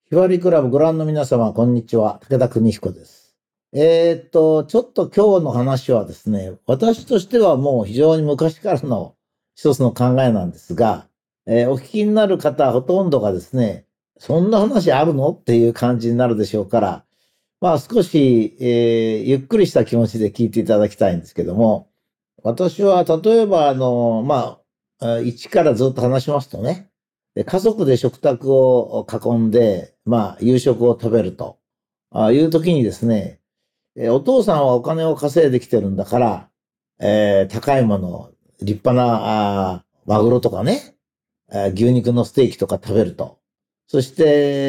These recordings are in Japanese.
ひばりクラブご覧の皆様、こんにちは。武田邦彦です。ちょっと今日の話はですね、私としてはもう非常に昔からの一つの考えなんですが、お聞きになる方ほとんどがですね、そんな話あるのっていう感じになるでしょうから、まあ少し、ゆっくりした気持ちで聞いていただきたいんですけども、私は例えば一からずっと話しますとね、家族で食卓を囲んで、夕食を食べるという時にですね、お父さんはお金を稼いできてるんだから、高いもの、立派なマグロとかね、牛肉のステーキとか食べると。そして、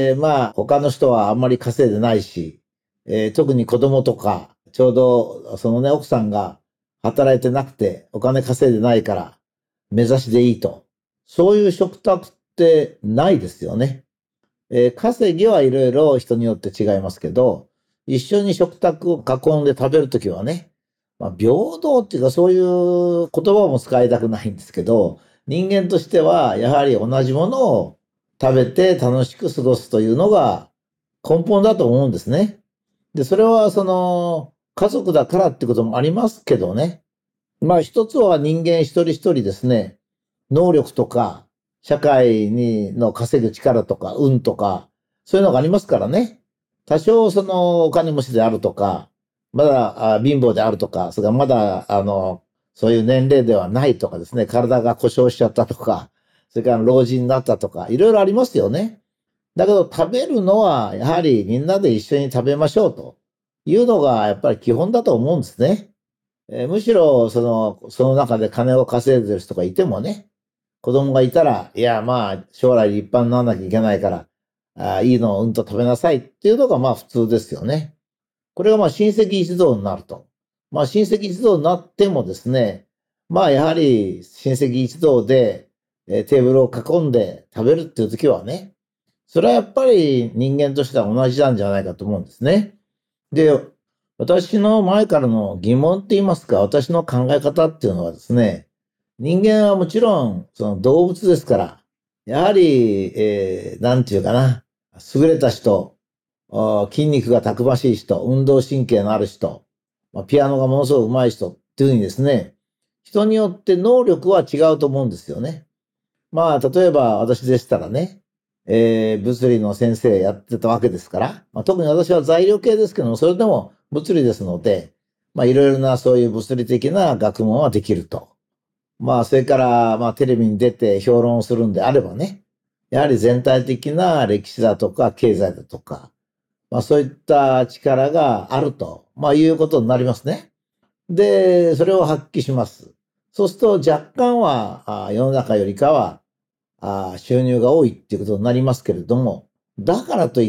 他の人はあんまり稼いでないし、特に子供とか、ちょうどそのね、奥さんが働いてなくてお金稼いでないから目指しでいいと。そういう食卓ってないですよね。稼ぎはいろいろ人によって違いますけど、一緒に食卓を囲んで食べるときはね、平等っていうかそういう言葉も使いたくないんですけど、人間としてはやはり同じものを食べて楽しく過ごすというのが根本だと思うんですね。で、それはその家族だからってこともありますけどね。一つは人間一人一人ですね、能力とか、社会の稼ぐ力とか、運とか、そういうのがありますからね。多少そのお金持ちであるとか、まだ貧乏であるとか、それからまだそういう年齢ではないとかですね、体が故障しちゃったとか、それから老人になったとか、いろいろありますよね。だけど食べるのはやはりみんなで一緒に食べましょうというのがやっぱり基本だと思うんですね。むしろその中で金を稼いでる人がいてもね、子供がいたら、いや、将来立派にならなきゃいけないから、いいのをうんと食べなさいっていうのが普通ですよね。これが親戚一同になると。親戚一同になってもですね、やはり親戚一同で、テーブルを囲んで食べるっていう時はね、それはやっぱり人間としては同じなんじゃないかと思うんですね。で、私の前からの疑問って言いますか、私の考え方っていうのはですね、人間はもちろんその動物ですから、やはり、なんていうかな、優れた人、筋肉がたくましい人、運動神経のある人、ピアノがものすごく上手い人っていうふうにですね、人によって能力は違うと思うんですよね。例えば私でしたらね、物理の先生やってたわけですから、特に私は材料系ですけども、それでも物理ですので、いろいろなそういう物理的な学問はできると。それから、テレビに出て評論をするんであればね、やはり全体的な歴史だとか経済だとか、そういった力があると、いうことになりますね。で、それを発揮します。そうすると若干は世の中よりかは収入が多いっていうことになりますけれども、だからといって、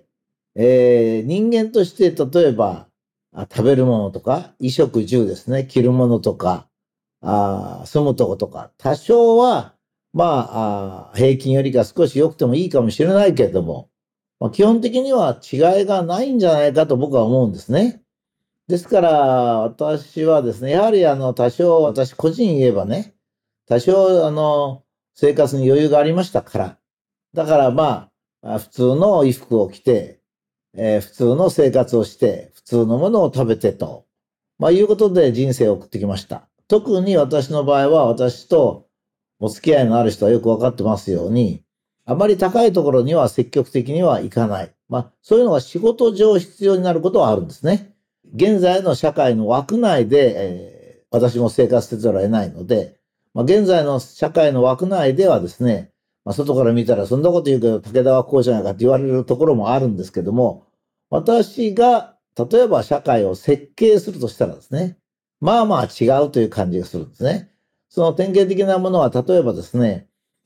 人間として例えば食べるものとか、衣食住ですね、着るものとか、住むとことか、多少は、平均よりか少し良くてもいいかもしれないけれども、基本的には違いがないんじゃないかと僕は思うんですね。ですから、私はですね、やはり多少、私個人言えばね、多少生活に余裕がありましたから、だから普通の衣服を着て、普通の生活をして、普通のものを食べてと、いうことで人生を送ってきました。特に私の場合は、私とお付き合いのある人はよくわかってますように、あまり高いところには積極的には行かない。そういうのが仕事上必要になることはあるんですね。現在の社会の枠内で、私も生活せざるを得ないので、現在の社会の枠内ではですね、外から見たらそんなこと言うけど、武田はこうじゃないかって言われるところもあるんですけども、私が例えば社会を設計するとしたらですね、違うという感じがするんですね。その典型的なものは、例えばですね、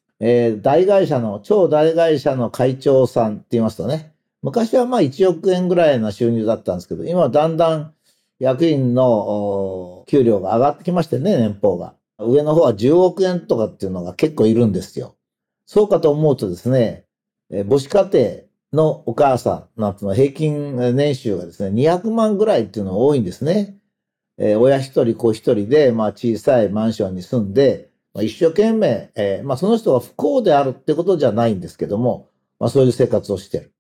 超大会社の会長さんって言いますとね、昔は1億円ぐらいの収入だったんですけど、今はだんだん役員の給料が上がってきましてね、年俸が。上の方は10億円とかっていうのが結構いるんですよ。そうかと思うとですね、母子家庭のお母さんなんていうのは平均年収がですね、200万ぐらいっていうのが多いんですね。親一人子一人で、小さいマンションに住んで、一生懸命、その人が不幸であるってことじゃないんですけども、そういう生活をしてる。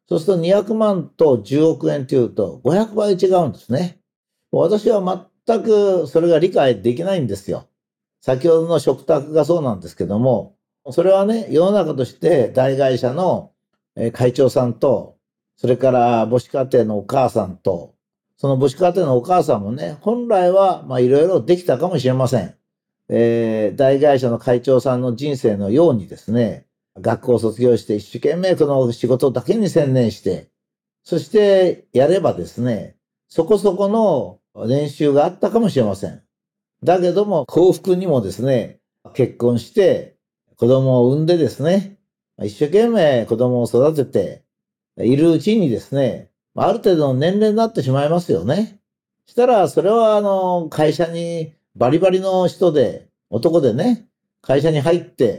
そうすると200万と10億円というと500倍違うんですね。私は全くそれが理解できないんですよ。先ほどの食卓がそうなんですけども、それはね、世の中として大会社の会長さんと、それから母子家庭のお母さんと、その母子家庭のお母さんもね、本来はいろいろできたかもしれません。大会社の会長さんの人生のようにですね、学校を卒業して一生懸命この仕事だけに専念して、そしてやればですね、そこそこの練習があったかもしれません。だけども幸福にもですね、結婚して子供を産んでですね、一生懸命子供を育てているうちにですね、ある程度の年齢になってしまいますよね。したら、それは会社にバリバリの人で、男でね、会社に入って、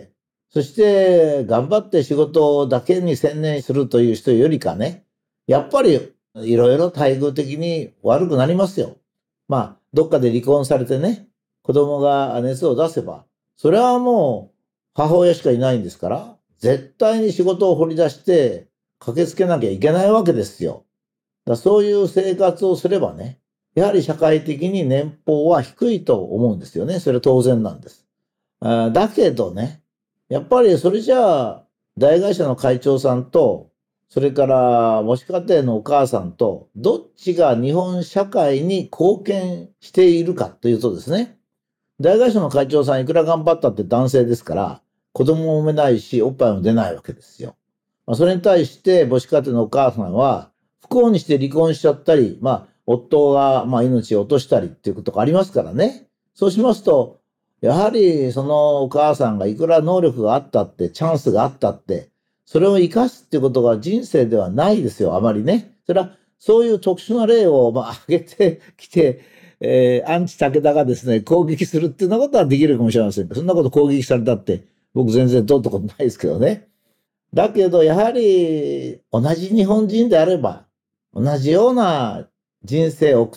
そして頑張って仕事だけに専念するという人よりかね、やっぱりいろいろ待遇的に悪くなりますよ。どっかで離婚されてね、子供が熱を出せば、それはもう母親しかいないんですから、絶対に仕事を掘り出して駆けつけなきゃいけないわけですよ。そういう生活をすればね、やはり社会的に年俸は低いと思うんですよね。それは当然なんです。だけどね、やっぱりそれじゃあ、大会社の会長さんと、それから母子家庭のお母さんと、どっちが日本社会に貢献しているかというとですね、大会社の会長さんいくら頑張ったって男性ですから、子供も産めないし、おっぱいも出ないわけですよ。それに対して母子家庭のお母さんは、不幸にして離婚しちゃったり、夫が命を落としたりっていうことがありますからね。そうしますと、やはりそのお母さんがいくら能力があったって、チャンスがあったって、それを生かすっていうことが人生ではないですよ、あまりね。それは、そういう特殊な例を挙げてきて、アンチ武田がですね、攻撃するっていうようなことはできるかもしれません。そんなこと攻撃されたって、僕全然通ったことないですけどね。だけど、やはり、同じ日本人であれば、同じような人生を送って、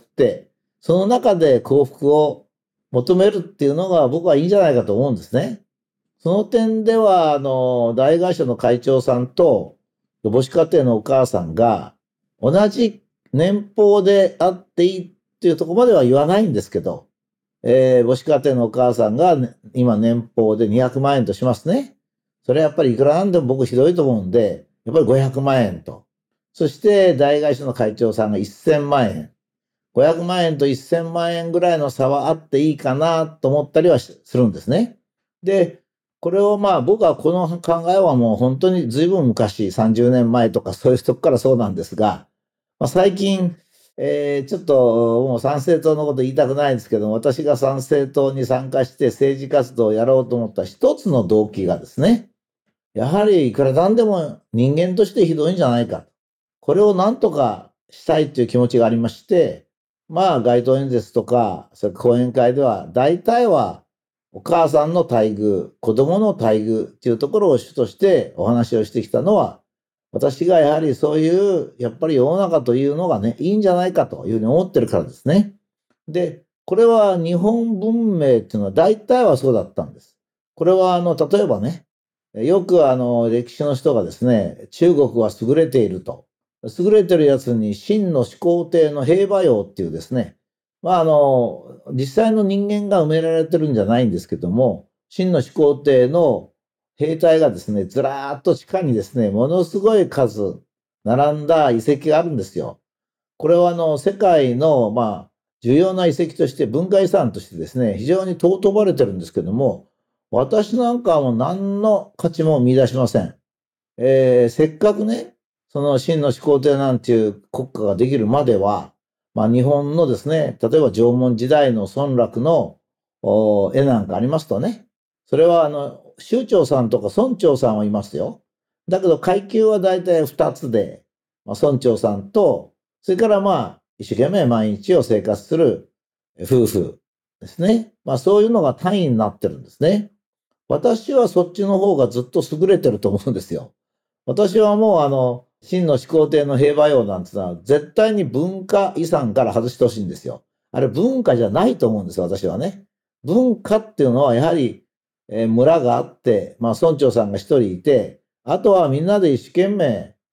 その中で幸福を求めるっていうのが僕はいいんじゃないかと思うんですね。その点では、大会社の会長さんと母子家庭のお母さんが同じ年俸であっていいっていうところまでは言わないんですけど、母子家庭のお母さんが、今年俸で200万円としますね。それはやっぱりいくらなんでも僕ひどいと思うんで、やっぱり500万円と。そして大会社の会長さんが1000万円。500万円と1000万円ぐらいの差はあっていいかなと思ったりはするんですね。で、これを僕はこの考えはもう本当に随分昔、30年前とかそういうとこからそうなんですが、最近、ちょっともう参政党のこと言いたくないんですけど、私が参政党に参加して政治活動をやろうと思った一つの動機がですね、やはりいくらなんでも人間としてひどいんじゃないか。これをなんとかしたいという気持ちがありまして、街頭演説とか、それ講演会では、大体はお母さんの待遇、子供の待遇っていうところを主としてお話をしてきたのは、私がやはりそういう、やっぱり世の中というのがね、いいんじゃないかというふうに思ってるからですね。で、これは日本文明っていうのは大体はそうだったんです。これは例えばね、よく歴史の人がですね、中国は優れていると。優れてるやつに秦の始皇帝の兵馬俑っていうですね、実際の人間が埋められてるんじゃないんですけども、秦の始皇帝の兵隊がですね、ずらーっと地下にですね、ものすごい数並んだ遺跡があるんですよ。これは世界の重要な遺跡として文化遺産としてですね、非常に尊ばれてるんですけども、私なんかはもう何の価値も見出しません。せっかくね、その秦の始皇帝なんていう国家ができるまでは、日本のですね、例えば縄文時代の村落の絵なんかありますとね、それは州長さんとか村長さんはいますよ。だけど階級は大体2つで、村長さんと、それから一生懸命毎日を生活する夫婦ですね。そういうのが単位になってるんですね。私はそっちの方がずっと優れてると思うんですよ。私はもう秦の始皇帝の兵馬俑なんてのは絶対に文化遺産から外してほしいんですよ。あれ文化じゃないと思うんですよ、私はね。文化っていうのはやはり、村があって、村長さんが一人いて、あとはみんなで一生懸命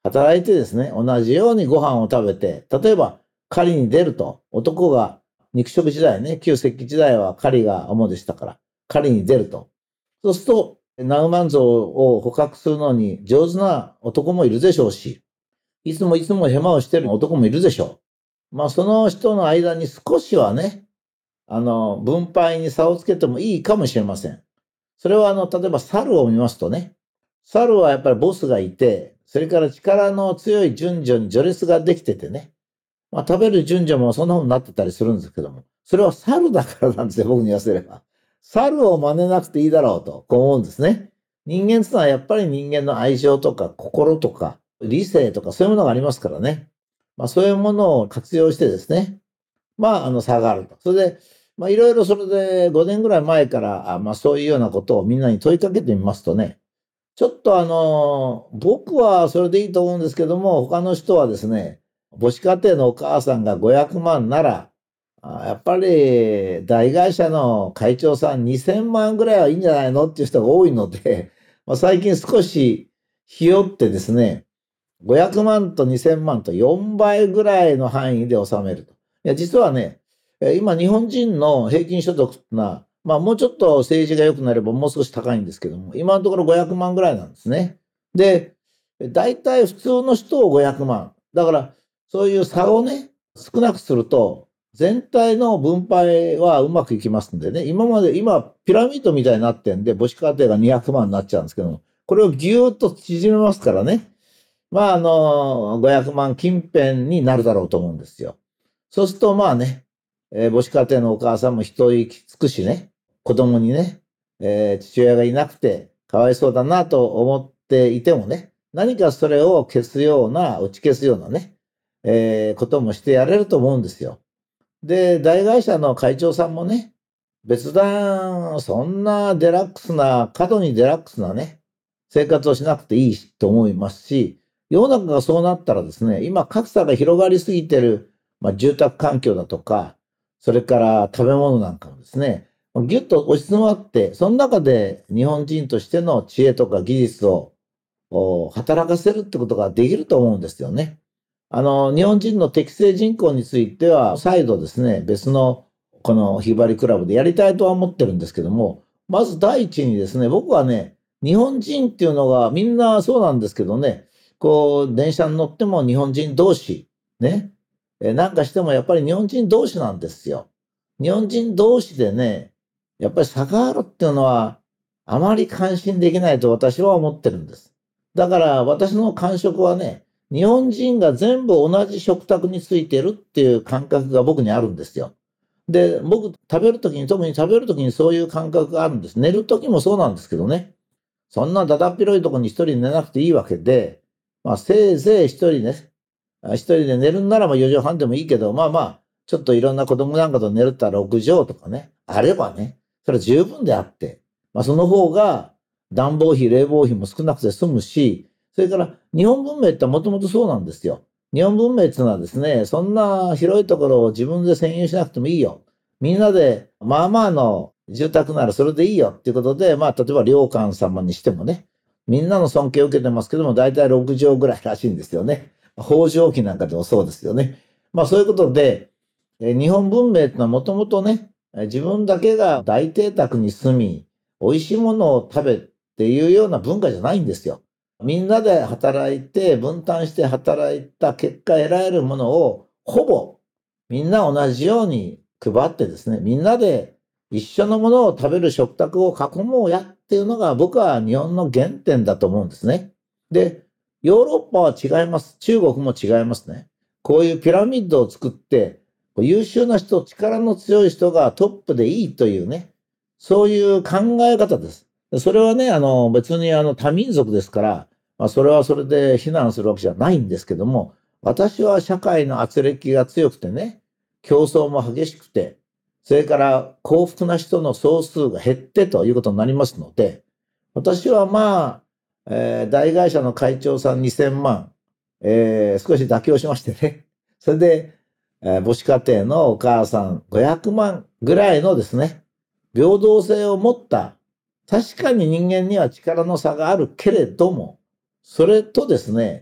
働いてですね、同じようにご飯を食べて、例えば狩りに出ると、男が肉食時代ね、旧石器時代は狩りが主でしたから、狩りに出ると。そうすると、ナウマンゾウを捕獲するのに上手な男もいるでしょうし、いつもいつもヘマをしてる男もいるでしょう。まあ、その人の間に少しはね、分配に差をつけてもいいかもしれません。それは例えば猿を見ますとね、猿はやっぱりボスがいて、それから力の強い順序に序列ができててね、まあ食べる順序もそんな風になってたりするんですけども、それは猿だからなんですよ、僕に言わせれば。猿を真似なくていいだろうと、こう思うんですね。人間ってのはやっぱり人間の愛情とか心とか理性とかそういうものがありますからね。まあそういうものを活用してですね、まあ差があると。それで、まあいろいろそれで5年ぐらい前から、まあそういうようなことをみんなに問いかけてみますとね、ちょっと僕はそれでいいと思うんですけども、他の人はですね、母子家庭のお母さんが500万なら、やっぱり大会社の会長さん2000万ぐらいはいいんじゃないのっていう人が多いので、まあ、最近少しひよってですね、500万と2000万と4倍ぐらいの範囲で収めると。いや、実はね、今日本人の平均所得ってのは、まあもうちょっと政治が良くなればもう少し高いんですけども、今のところ500万ぐらいなんですね。で、大体普通の人を500万。だから、そういう差をね、少なくすると、全体の分配はうまくいきますんでね、今、ピラミッドみたいになってんで、母子家庭が200万になっちゃうんですけども、これをぎゅーっと縮めますからね。まあ、500万近辺になるだろうと思うんですよ。そうすると、まあね、母子家庭のお母さんも一息つくしね、子供にね、父親がいなくてかわいそうだなと思っていてもね、何かそれを消すような、打ち消すようなね、こともしてやれると思うんですよ。で、大会社の会長さんもね、別段、そんな過度にデラックスなね、生活をしなくていいと思いますし、世の中がそうなったらですね、今格差が広がりすぎてる、まあ、住宅環境だとか、それから食べ物なんかもですね、ぎゅっと押し詰まって、その中で日本人としての知恵とか技術を働かせるってことができると思うんですよね。日本人の適正人口については、再度ですね、別のこのひばりクラブでやりたいとは思ってるんですけども、まず第一にですね、僕はね、日本人っていうのがみんなそうなんですけどね、こう、電車に乗っても日本人同士、ね、なんかしてもやっぱり日本人同士なんですよ。日本人同士でね、やっぱり差があるっていうのは、あまり感心できないと私は思ってるんです。だから私の感触はね、日本人が全部同じ食卓についてるっていう感覚が僕にあるんですよ。で、僕特に食べる時にそういう感覚があるんです。寝る時もそうなんですけどね。そんなだだっ広いところに一人寝なくていいわけで、まあせいぜい一人ね、一人で寝るんならば4畳半でもいいけど、まあまあ、ちょっといろんな子供なんかと寝るったら6畳とかね、あればね、それは十分であって、まあその方が暖房費、冷房費も少なくて済むし、それから日本文明ってもともとそうなんですよ。日本文明っていうのはですね、そんな広いところを自分で占有しなくてもいいよ。みんなで、まあまあの住宅ならそれでいいよっていうことで、まあ例えば領館様にしてもね、みんなの尊敬を受けてますけども、だいたい6畳ぐらいらしいんですよね。北条記なんかでもそうですよね。まあそういうことで、日本文明ってのはもともとね、自分だけが大邸宅に住み、美味しいものを食べっていうような文化じゃないんですよ。みんなで働いて、分担して働いた結果得られるものを、ほぼみんな同じように配ってですね、みんなで一緒のものを食べる食卓を囲もうやっていうのが僕は日本の原点だと思うんですね。で、ヨーロッパは違います。中国も違いますね。こういうピラミッドを作って、優秀な人、力の強い人がトップでいいというね、そういう考え方です。それはね、別に多民族ですから、まあ、それはそれで非難するわけじゃないんですけども、私は社会の圧力が強くてね、競争も激しくて、それから幸福な人の総数が減ってということになりますので、私はまあ、大会社の会長さん2000万、少し妥協しましてね。それで、母子家庭のお母さん500万ぐらいのですね、平等性を持った、確かに人間には力の差があるけれども、それとですね、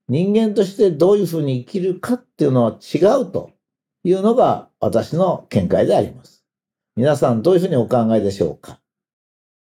人間としてどういうふうに生きるかっていうのは違うというのが私の見解であります。皆さんどういうふうにお考えでしょうか。